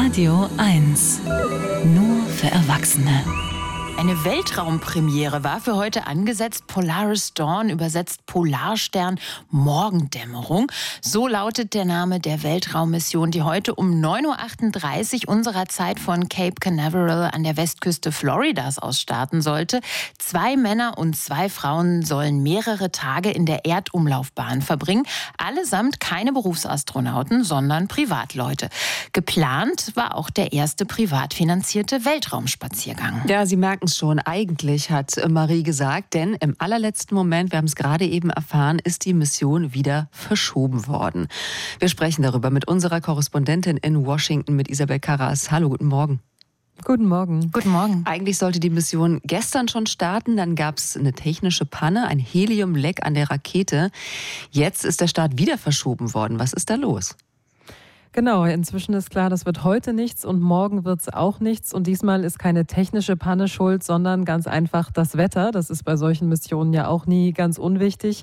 Radio 1. Nur für Erwachsene. Eine Weltraumpremiere war für heute angesetzt. Polaris Dawn, übersetzt Polarstern, Morgendämmerung. So lautet der Name der Weltraummission, die heute um 9:38 Uhr unserer Zeit von Cape Canaveral an der Westküste Floridas aus starten sollte. 2 Männer und 2 Frauen sollen mehrere Tage in der Erdumlaufbahn verbringen. Allesamt keine Berufsastronauten, sondern Privatleute. Geplant war auch der erste privat finanzierte Weltraumspaziergang. Ja, Sie merken schon, eigentlich hat Marie gesagt, denn im allerletzten Moment, wir haben es gerade eben erfahren, ist die Mission wieder verschoben worden. Wir sprechen darüber mit unserer Korrespondentin in Washington, mit Isabel Karras. Hallo, guten Morgen. Guten Morgen. Guten Morgen. Eigentlich sollte die Mission gestern schon starten, dann gab es eine technische Panne, ein Heliumleck an der Rakete. Jetzt ist der Start wieder verschoben worden. Was ist da los? Genau, inzwischen ist klar, das wird heute nichts und morgen wird es auch nichts. Und diesmal ist keine technische Panne schuld, sondern ganz einfach das Wetter. Das ist bei solchen Missionen ja auch nie ganz unwichtig.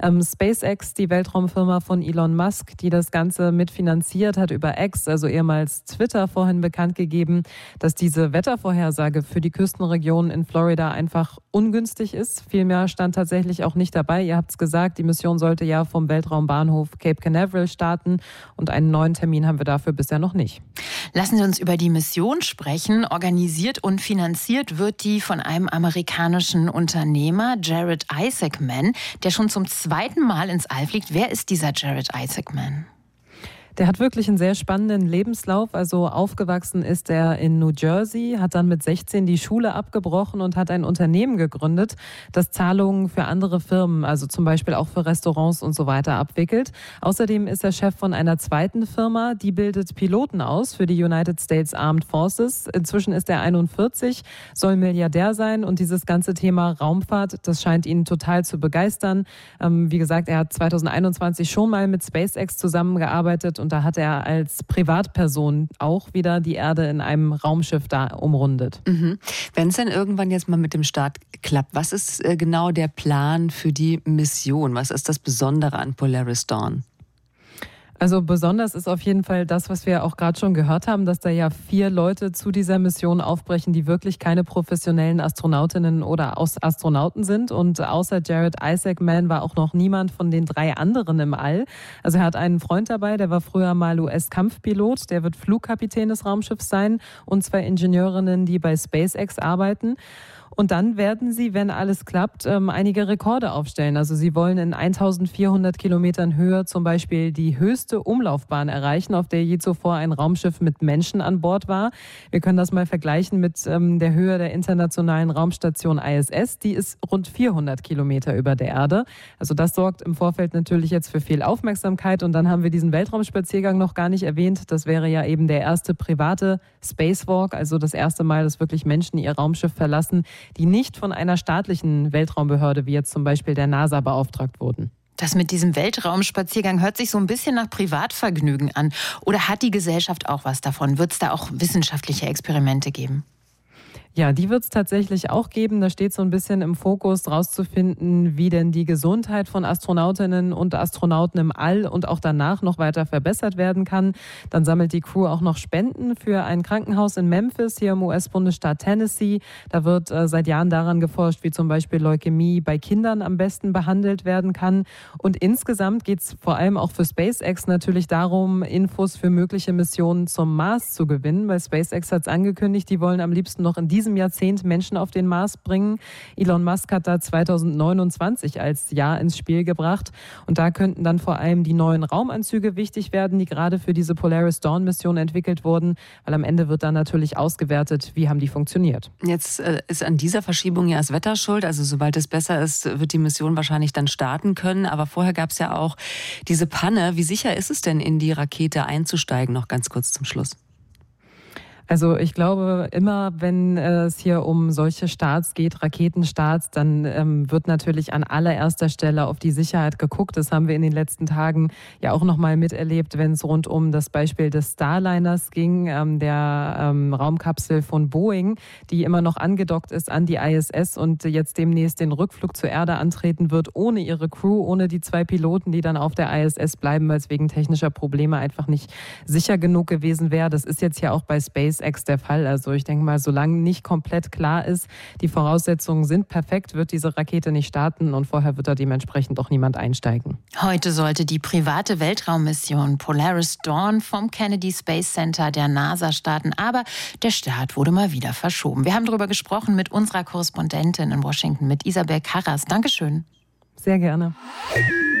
SpaceX, die Weltraumfirma von Elon Musk, die das Ganze mitfinanziert, hat über X, also ehemals Twitter, vorhin bekannt gegeben, dass diese Wettervorhersage für die Küstenregionen in Florida einfach ungünstig ist. Viel mehr stand tatsächlich auch nicht dabei. Ihr habt es gesagt, die Mission sollte ja vom Weltraumbahnhof Cape Canaveral starten und einen neuen Termin haben wir dafür bisher noch nicht. Lassen Sie uns über die Mission sprechen. Organisiert und finanziert wird die von einem amerikanischen Unternehmer, Jared Isaacman, der schon zum 2. Mal ins All fliegt. Wer ist dieser Jared Isaacman? Der hat wirklich einen sehr spannenden Lebenslauf. Also aufgewachsen ist er in New Jersey, hat dann mit 16 die Schule abgebrochen und hat ein Unternehmen gegründet, das Zahlungen für andere Firmen, also zum Beispiel auch für Restaurants und so weiter, abwickelt. Außerdem ist er Chef von einer zweiten Firma, die bildet Piloten aus für die United States Armed Forces. Inzwischen ist er 41, soll Milliardär sein und dieses ganze Thema Raumfahrt, das scheint ihn total zu begeistern. Wie gesagt, er hat 2021 schon mal mit SpaceX zusammengearbeitet und da hat er als Privatperson auch wieder die Erde in einem Raumschiff da umrundet. Wenn es dann irgendwann jetzt mal mit dem Start klappt, was ist genau der Plan für die Mission? Was ist das Besondere an Polaris Dawn? Also besonders ist auf jeden Fall das, was wir auch gerade schon gehört haben, dass da ja 4 Leute zu dieser Mission aufbrechen, die wirklich keine professionellen Astronautinnen oder Astronauten sind. Und außer Jared Isaacman war auch noch niemand von den 3 anderen im All. Also er hat einen Freund dabei, der war früher mal US-Kampfpilot, der wird Flugkapitän des Raumschiffs sein und 2 Ingenieurinnen, die bei SpaceX arbeiten. Und dann werden sie, wenn alles klappt, einige Rekorde aufstellen. Also sie wollen in 1400 Kilometern Höhe zum Beispiel die höchste Umlaufbahn erreichen, auf der je zuvor ein Raumschiff mit Menschen an Bord war. Wir können das mal vergleichen mit der Höhe der internationalen Raumstation ISS. Die ist rund 400 Kilometer über der Erde. Also das sorgt im Vorfeld natürlich jetzt für viel Aufmerksamkeit. Und dann haben wir diesen Weltraumspaziergang noch gar nicht erwähnt. Das wäre ja eben der erste private Spacewalk, also das erste Mal, dass wirklich Menschen ihr Raumschiff verlassen, die nicht von einer staatlichen Weltraumbehörde wie jetzt zum Beispiel der NASA beauftragt wurden. Das mit diesem Weltraumspaziergang hört sich so ein bisschen nach Privatvergnügen an. Oder hat die Gesellschaft auch was davon? Wird es da auch wissenschaftliche Experimente geben? Ja, die wird es tatsächlich auch geben. Da steht so ein bisschen im Fokus, rauszufinden, wie denn die Gesundheit von Astronautinnen und Astronauten im All und auch danach noch weiter verbessert werden kann. Dann sammelt die Crew auch noch Spenden für ein Krankenhaus in Memphis, hier im US-Bundesstaat Tennessee. Da wird seit Jahren daran geforscht, wie zum Beispiel Leukämie bei Kindern am besten behandelt werden kann. Und insgesamt geht es vor allem auch für SpaceX natürlich darum, Infos für mögliche Missionen zum Mars zu gewinnen. Weil SpaceX hat es angekündigt, die wollen am liebsten noch in diesem Jahrzehnt Menschen auf den Mars bringen. Elon Musk hat da 2029 als Jahr ins Spiel gebracht. Und da könnten dann vor allem die neuen Raumanzüge wichtig werden, die gerade für diese Polaris Dawn-Mission entwickelt wurden. Weil am Ende wird dann natürlich ausgewertet, wie haben die funktioniert. Jetzt ist an dieser Verschiebung ja das Wetter schuld. Also sobald es besser ist, wird die Mission wahrscheinlich dann starten können. Aber vorher gab es ja auch diese Panne. Wie sicher ist es denn, in die Rakete einzusteigen? Noch ganz kurz zum Schluss. Also ich glaube, immer wenn es hier um solche Starts geht, Raketenstarts, dann wird natürlich an allererster Stelle auf die Sicherheit geguckt. Das haben wir in den letzten Tagen ja auch nochmal miterlebt, wenn es rund um das Beispiel des Starliners ging, der Raumkapsel von Boeing, die immer noch angedockt ist an die ISS und jetzt demnächst den Rückflug zur Erde antreten wird, ohne ihre Crew, ohne die 2 Piloten, die dann auf der ISS bleiben, weil es wegen technischer Probleme einfach nicht sicher genug gewesen wäre. Das ist jetzt ja auch bei SpaceX der Fall. Also ich denke mal, solange nicht komplett klar ist, die Voraussetzungen sind perfekt, wird diese Rakete nicht starten und vorher wird da dementsprechend auch niemand einsteigen. Heute sollte die private Weltraummission Polaris Dawn vom Kennedy Space Center der NASA starten, aber der Start wurde mal wieder verschoben. Wir haben darüber gesprochen mit unserer Korrespondentin in Washington, mit Isabel Karras. Dankeschön. Sehr gerne.